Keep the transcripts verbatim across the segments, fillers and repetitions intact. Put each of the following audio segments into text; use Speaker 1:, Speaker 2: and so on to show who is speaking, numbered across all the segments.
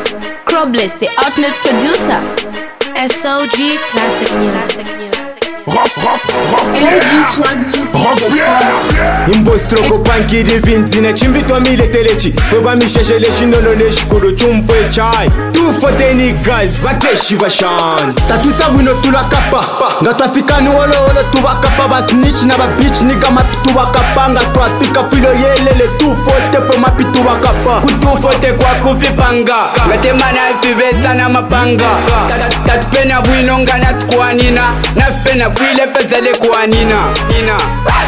Speaker 1: Crobless, the outlet producer.
Speaker 2: S O G Classic Music.
Speaker 1: L G Swag Music.
Speaker 3: Imbostroko panki di vinti ne chimbitwa mile telechi Feba misheshele shinono ne shikuru chumfwe chai Tu foteni guys, vakeshi vashan Tatu sabwino tula kapa Ngatafika ni wolo wolo tuwa kapa Ba snitch na ba bitch niga mapi tuwa kapa Ngatwa tika filo yelele tu fote po mapi tuwa kapa Kutu fote kwa kufipanga Ngatemana ifibesa na mapanga Tatupena buinonga na tukuanina Nafipena fuile fezele kuanina Nina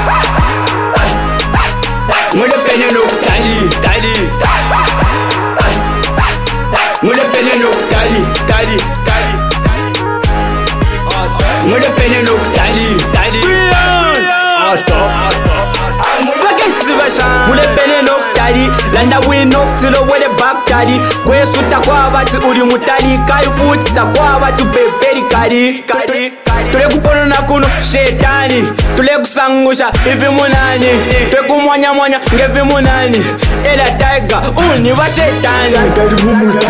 Speaker 3: Mule pene no tali, tali Mule pene no tali, tali, tali Mule pene no tali, tali Ato, Mule pene no tali Landa wino tilo wele back tali Kwe suta kwa bati uri mutali Kai futi ta kwa bati peperi kari Tule kupono na kuno shetani Tule kusangusha hivi munani Tule kumwanya mwanya ngevi munani Ela tiger uni wa shetani Tiger mumutu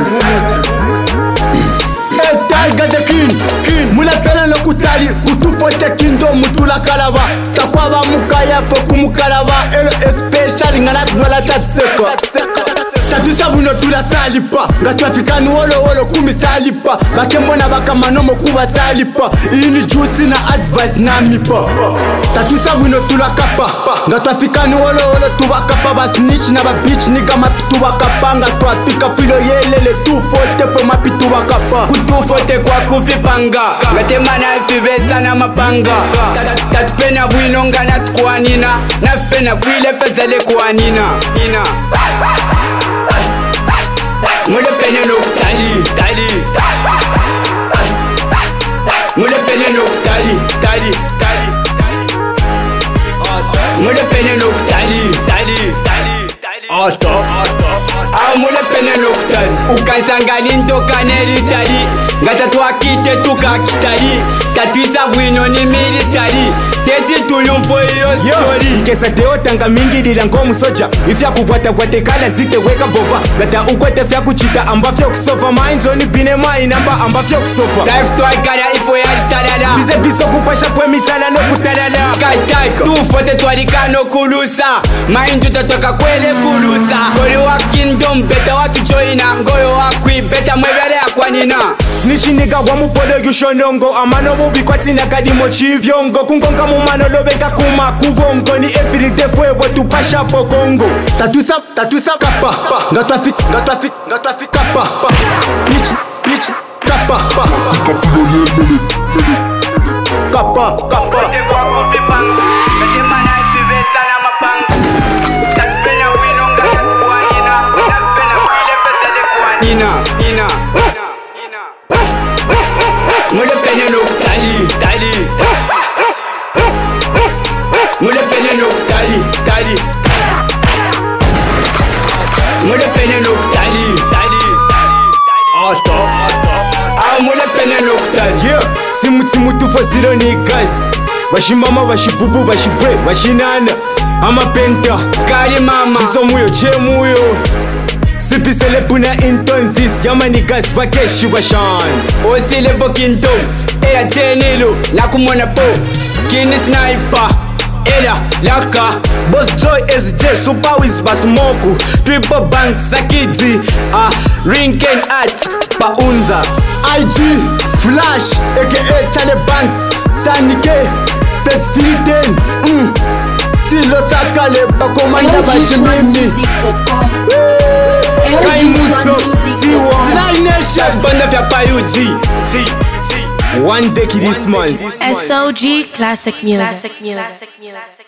Speaker 3: Eh tiger the king Mula pena no kutali Kutufote kindo mutula kalava Takwaba mukaya foku mukalava Elo especially nganatu wala tatseka Tatu sabuno tula salipa Ngatu Afrikani wolo wolo kumi salipa Bakembona bakamanomo kuba salipa Ini juicy na advice na mipa Tatu sabuno tula kapa Ngatu Afrikani wolo wolo tuwa kapa Ba snitch na ba bitch niga mapi tuwa kapa Ngatu atika filo yelele tu fote po mapi tuwa kapa Kutu fote kwa kufipanga Ngatemana ifibesa na mapanga Tatupena buinonga na tukuanina Nafipena fuile fezele kuanina Nina Mule pene no tali, tali Mule pene no tali, tali, tali Mule pene no tali, tali, tali Ato, Ah mule pene no tali Ukansangani ntoka neri tali Ngata tuakite tuka kitali Tatuisa wino ni militari Teti tulumfo iyo story Kesa teo tanga mingi dila ngomu soja Ifya kukwata kwate kala zite weka bova Gata ukwete fya kuchita amba fya kusofa Mind zoni bine mai namba amba fya kusofa Life to aikara ifo yari talala Bize biso kupasha pwe mitala no kutalala Sky Tiger Tufote tualika no kulusa Mind utatoka kwele kulusa Gori wa kingdom beta watu joina Ngoyo wakui beta mwebele ya kwanina Snichi niga wa mupole yushonongo Amano bubi kwa tina kadimo chivyongo Kungonga mumano lobeka kuma kubongo Ni everyday fwe wetu pasha po Kongo Tatuisa, tatuisa kapa Ngatafik, ngatafik, ngatafik kapa Bitch, bitch, kapa Kapa, kapa Nina, Nina Mule pene no tali, tali Mule pene no tali, tali Mule pene no tali, tali Ato, Ah mule pene no tali Yeah, simu timu tufo zero ni guys Bashimama, bashibubu, bashibre, bashinana Ama penta, kari mama Jizo muyo, che muyo Sipi sele puna inton this Yamani guys bakeshi washan Osile vo kingdom Ela chenilo Nakumona po Kini sniper Ela laka Boss Joy S J Super Wiz Basmoku Triple Bank Sakidi Ah Rinken Art Paunza I G Flash aka Chale Banks Sanike Flex Filiten Mm Tilo sakale Bakomanda bashimini Sky Muso, Sly Nation Banda vya Payuji One day this month
Speaker 2: S O G Classic Music.